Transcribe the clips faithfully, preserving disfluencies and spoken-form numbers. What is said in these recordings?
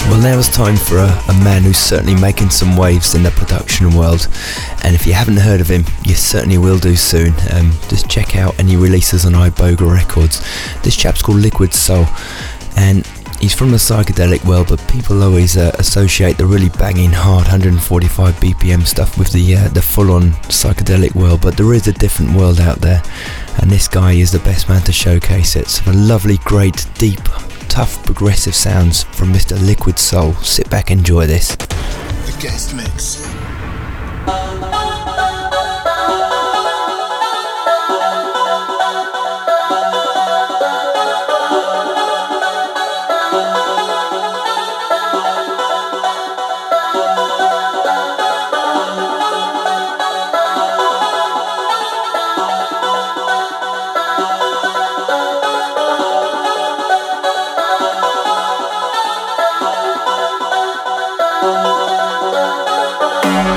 Well, now it's time for a, a man who's certainly making some waves in the production world, and if you haven't heard of him, you certainly will do soon. Um, just check out any releases on Iboga Records. This chap's called Liquid Soul, and he's from the psychedelic world, but people always uh, associate the really banging hard one hundred forty-five B P M stuff with the uh, the full-on psychedelic world, but there is a different world out there, and this guy is the best man to showcase it. Some lovely, great, deep, tough, progressive sounds from Mister Liquid Soul. Sit back, enjoy this. The guest mix. Thank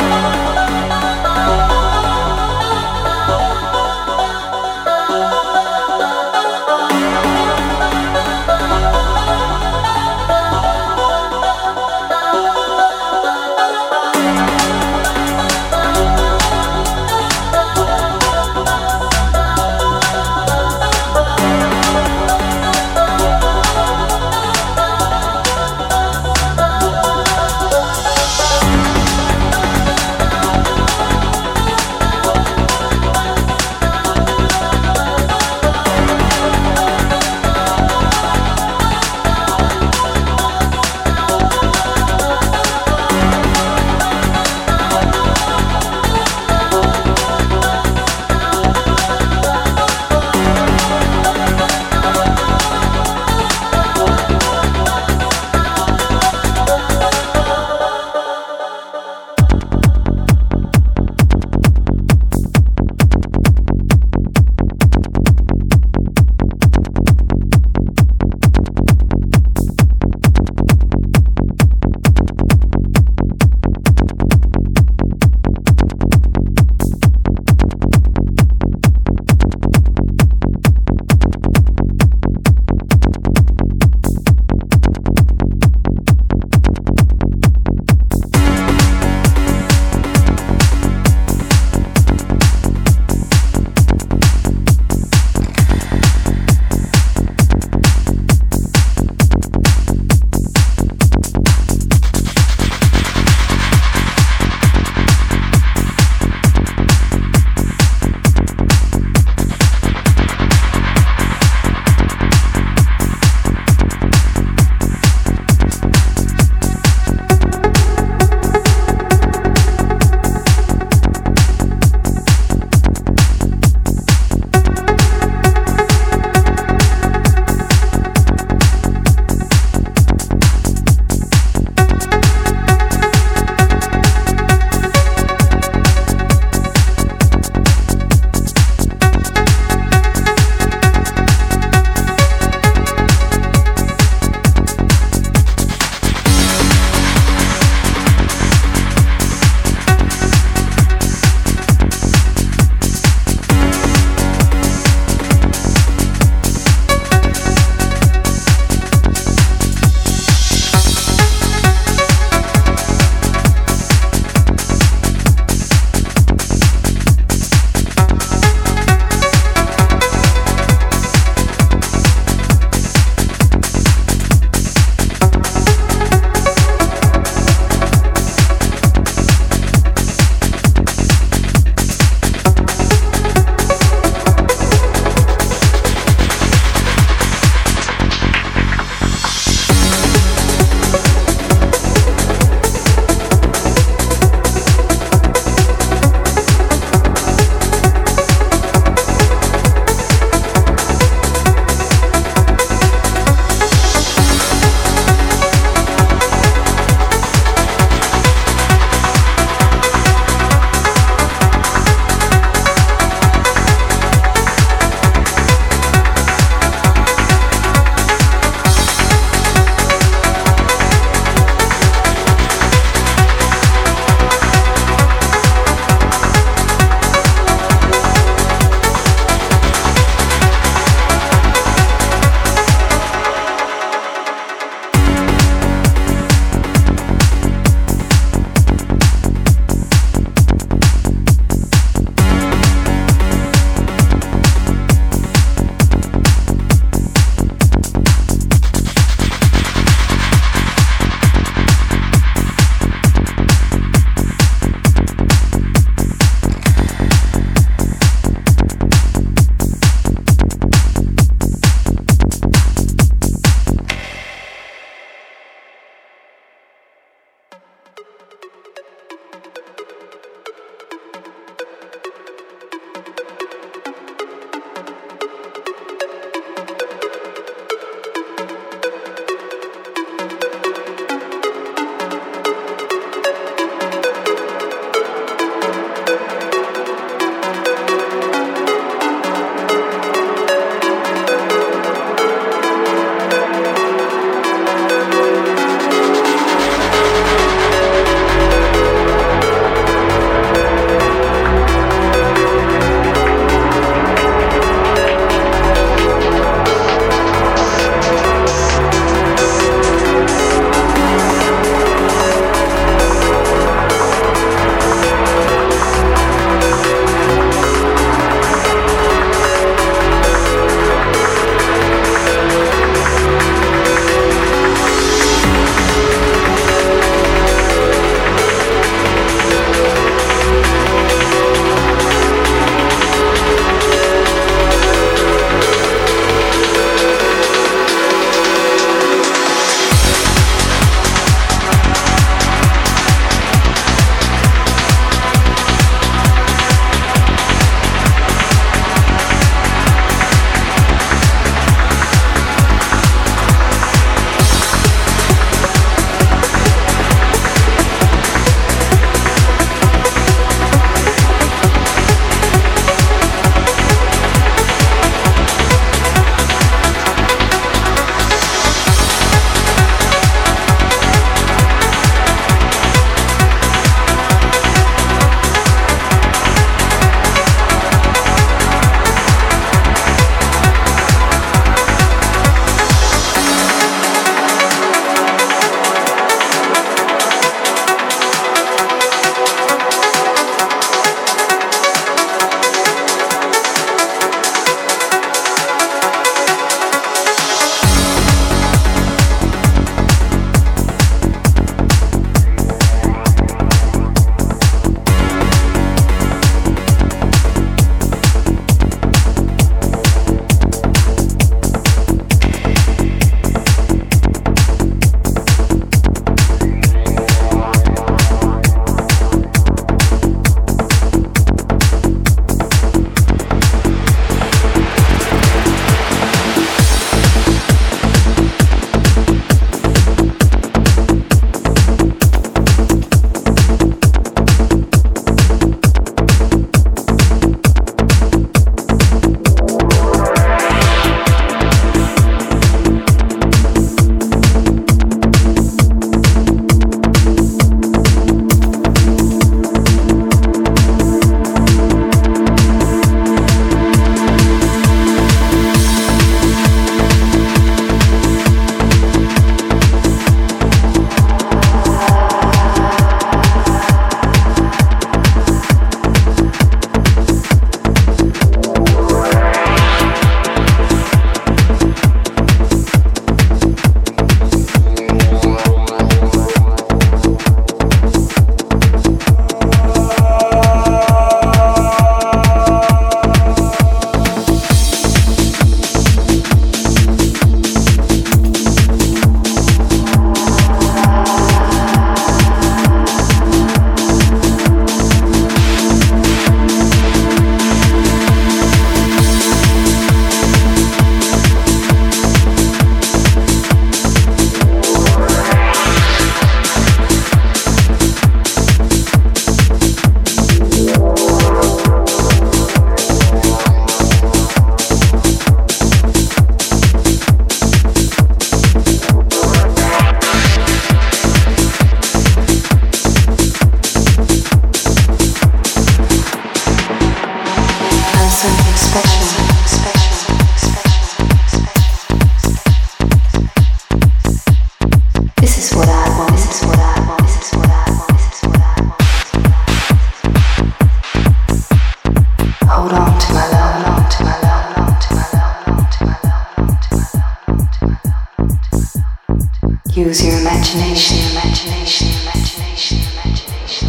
Use your imagination, imagination, imagination, imagination.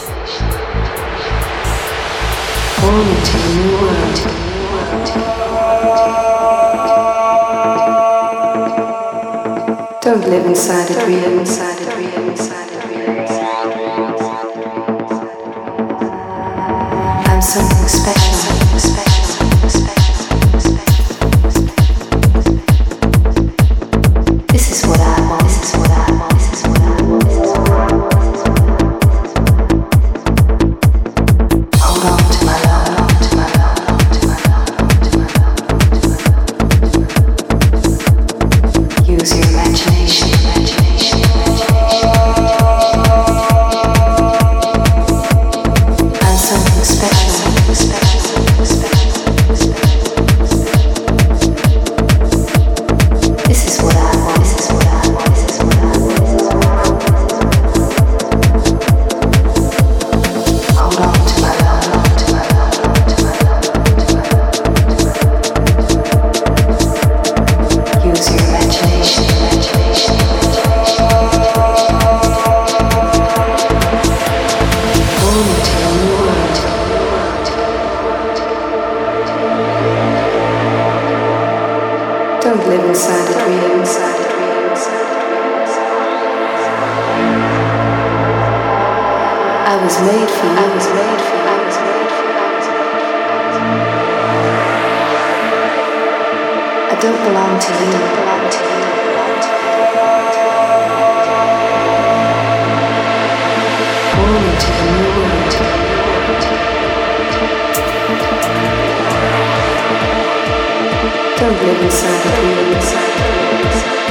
Born into a new world, a new world. Don't live inside a dream, inside a dream, inside a dream. I'm something special, something special, something special. This is what I want, this is what I want, this is what I want, this is what I want, this is what I want. Hold on to my love, hold on to my love, hold on to my love, hold on to my love, hold on to my love. Use your imagination, imagination, imagination. I'm something special, something special, something special, something special. This is what I want, this is what I want, this is what I want, this is what I want. Hold on to my love, hold on to my love, hold on to my love, hold on to my love. Use your imagination, imagination, imagination. Born into a new world. Don't live inside a dream, inside a dream, inside a dream. I was made for you, I was made for you, I was made for you, I was made for you. I don't belong to you, I don't belong to you, I belong to you. Born into a new world. Don't live inside a dream, inside a dream, inside a dream.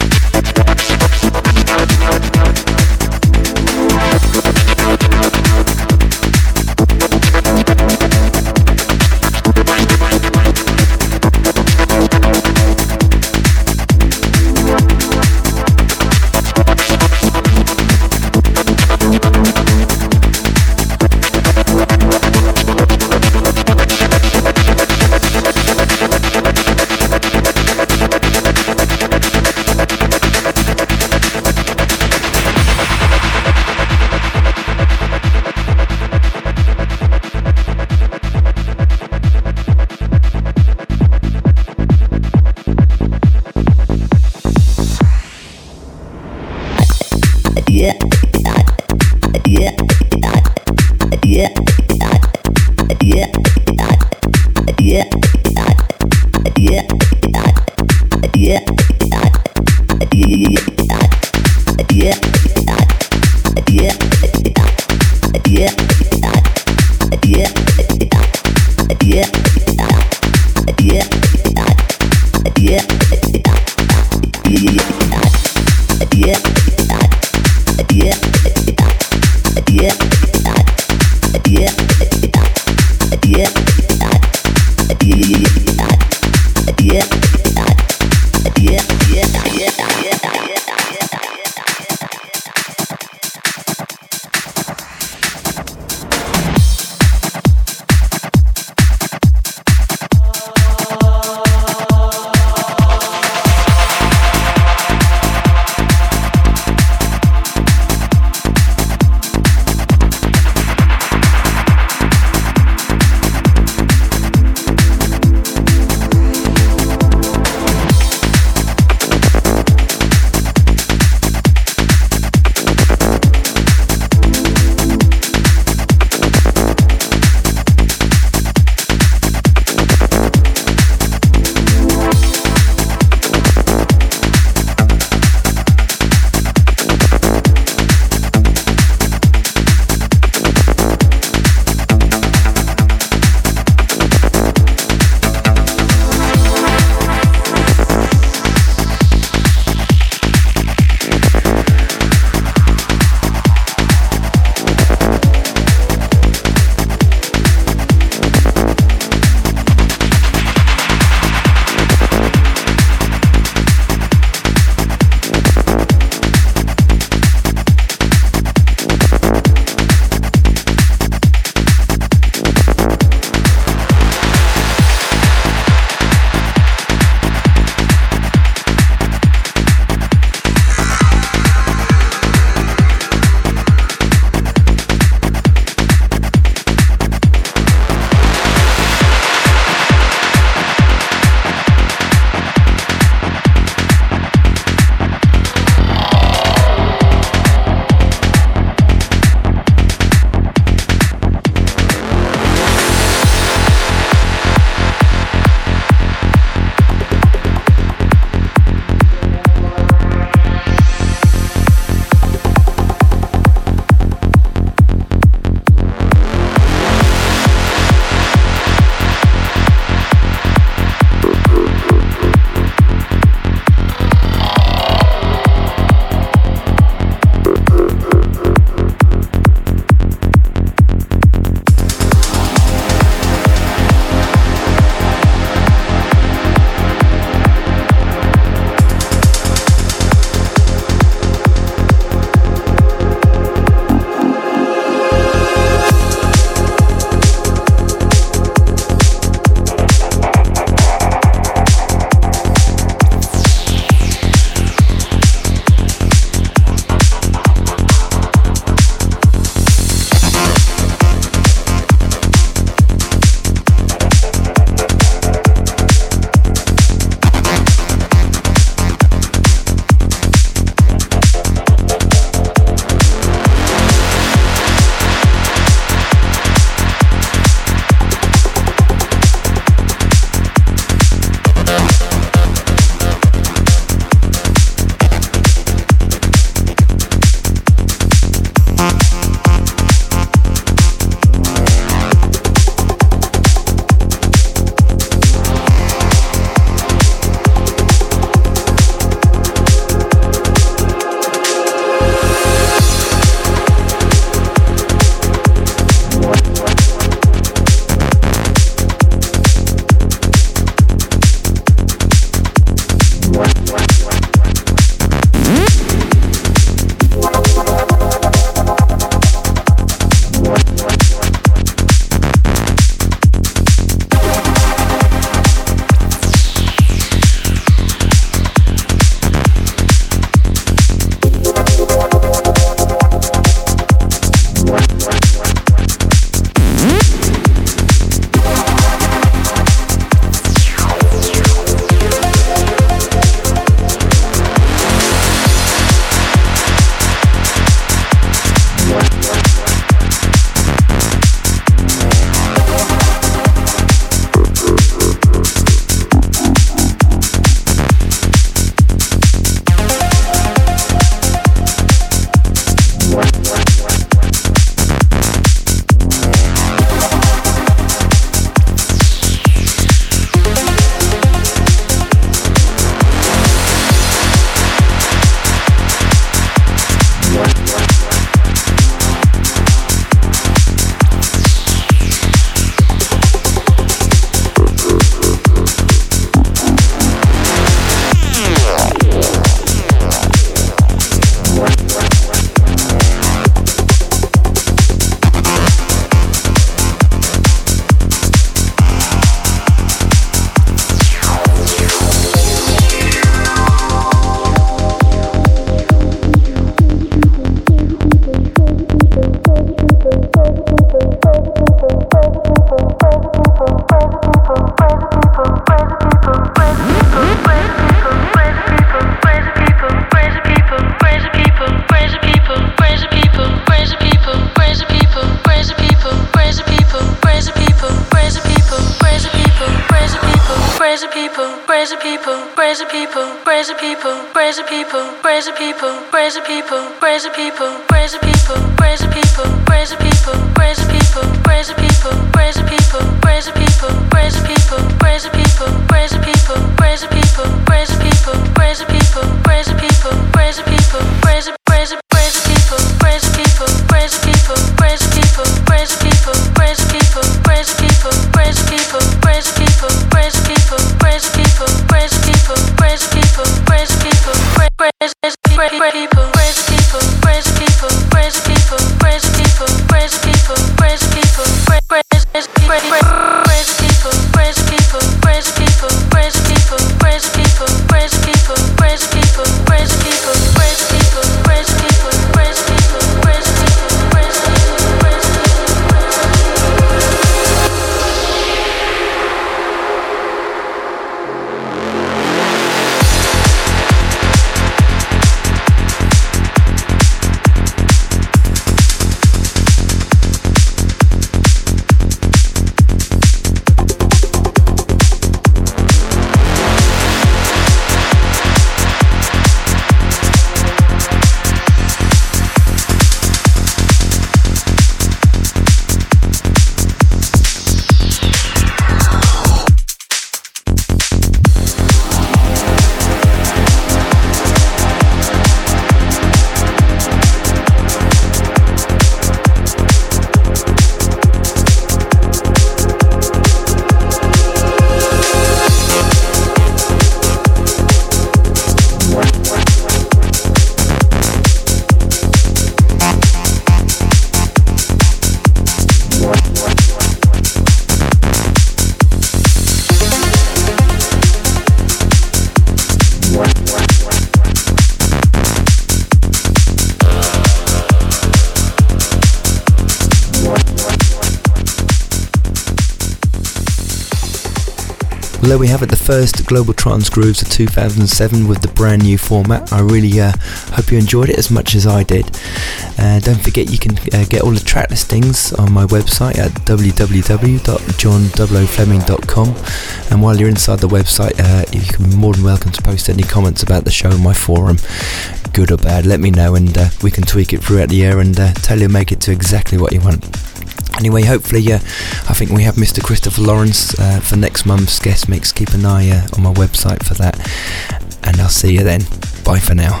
Well, there we have it, the first Global Trance Grooves of two thousand seven with the brand new format. I really uh, hope you enjoyed it as much as I did. Uh, don't forget you can uh, get all the track listings on my website at w w w dot john o fleming dot com, and while you're inside the website uh, you can be more than welcome to post any comments about the show on my forum, good or bad. Let me know and uh, we can tweak it throughout the year and uh, tailor make it to exactly what you want. Anyway, hopefully, uh, I think we have Mister Christopher Lawrence uh, for next month's guest mix. Keep an eye uh, on my website for that. And I'll see you then. Bye for now.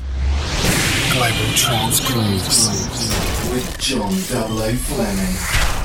Global Trance Grooves with John O Fleming.